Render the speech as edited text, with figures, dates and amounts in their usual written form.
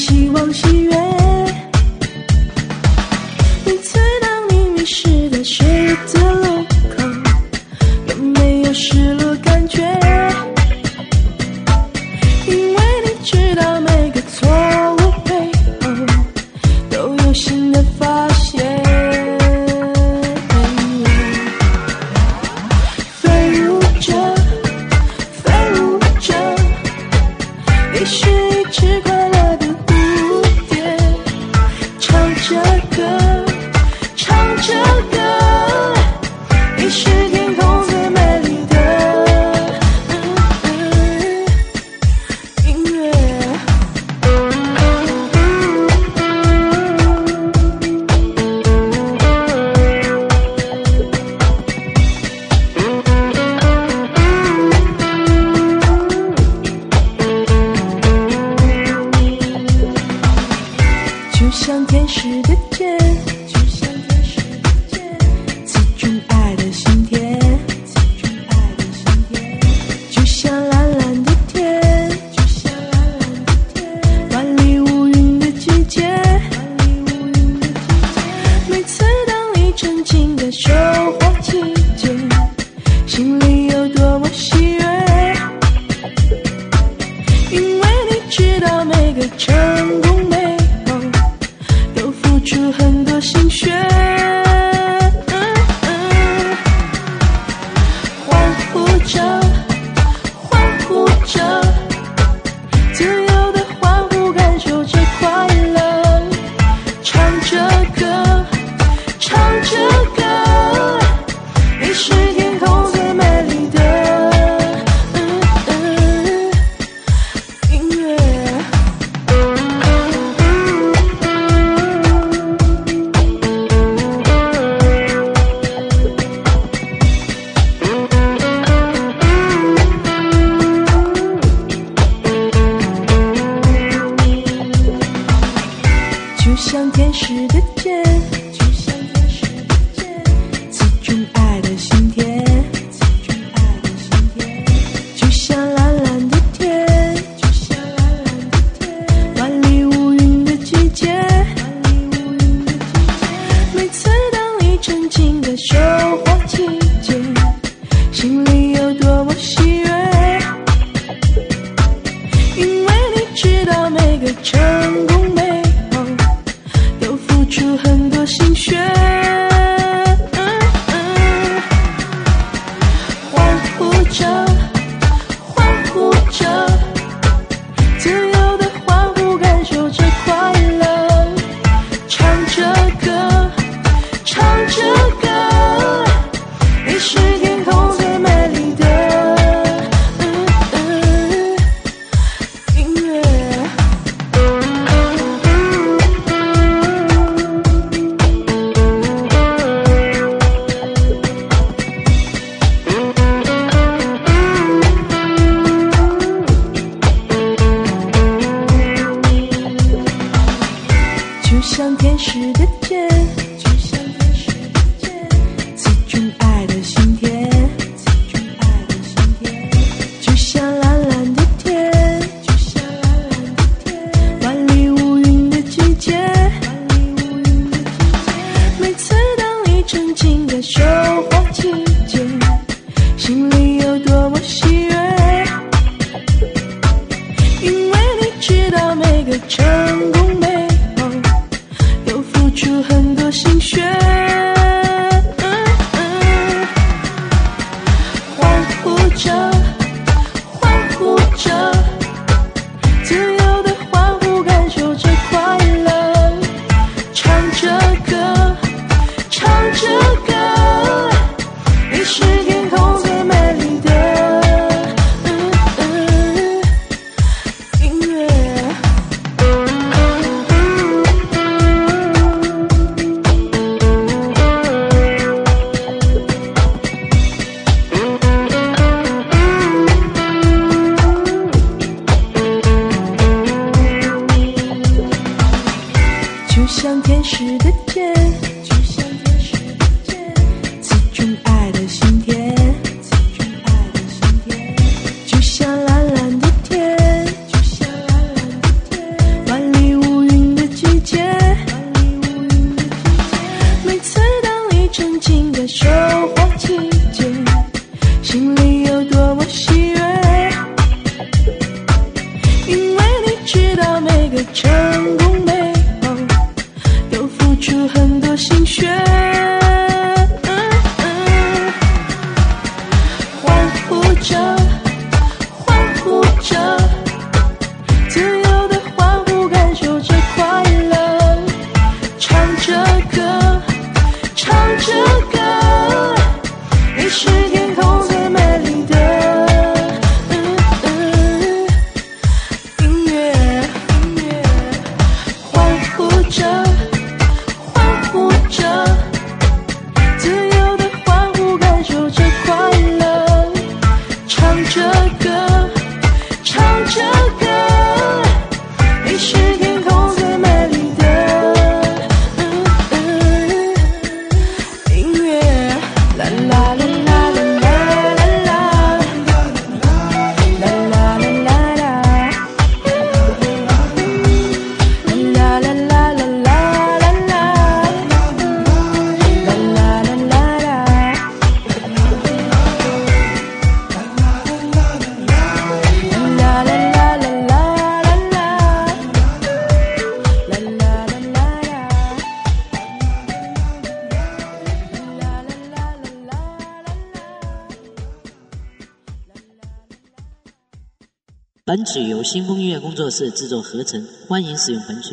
希望喜悦。每次当你迷失在十字路口，有没有失落感觉？因为你知道每个错误背后都有新的发现。飞舞着，飞舞着，你是一只快乐的蝴蝶，唱着歌，唱着歌，你是天空最美丽的音乐。就像天使的箭，就像天使的箭，刺中爱的心田，刺中爱的心田。就像蓝蓝的天，就像蓝蓝的天，万里无云的季节，万里无云的季节。每次当你沉浸在收获季节，心里有多么喜悦，因为你知道每个成功背后都付出很多心血。欢呼着，欢呼着，自由的欢呼，感受着快乐，唱着歌，唱着歌，你是天空最美丽的音乐。就像天使的箭，就像天使的箭，刺中爱的心田，刺中爱的心田。就像蓝蓝的天，就像蓝蓝的天，万里无云的季节，万里无云的季节。每次当你沉浸在收获季节，心里有多么喜悦，因为你知道每个成功背后都付出很多心血。欢呼着，欢呼着，自由的欢呼，感受着快乐，唱着歌，唱着歌，你是天空最美丽的音乐。就像天使的箭，就像天使的箭，刺中爱的心田，刺中爱的心田。就像蓝蓝的天，就像蓝蓝的天，万里无云的季节，万里无云的季节。每次当你沉浸在收获季节，心里有多么喜悦，因为你知道每个成功背后都付出很多心血。欢呼着，欢呼着，自由的欢呼，感受着快乐，唱着歌，唱着歌，你是天空最美丽的音乐。 的成功背后，都付出很多心血。欢呼着，欢呼着，自由的欢呼，感受着快乐，唱着歌，唱着歌，你是天空最美丽的音乐，欢呼着，欢呼着，自由的欢呼，感受着快乐，唱着歌，唱着歌，你是天空最美丽的音乐，啦啦啦啦啦啦啦啦，啦啦啦啦啦，啦啦啦啦啦啦，啦啦啦啦啦。 本曲由新风音乐工作室制作合成，欢迎使用本曲。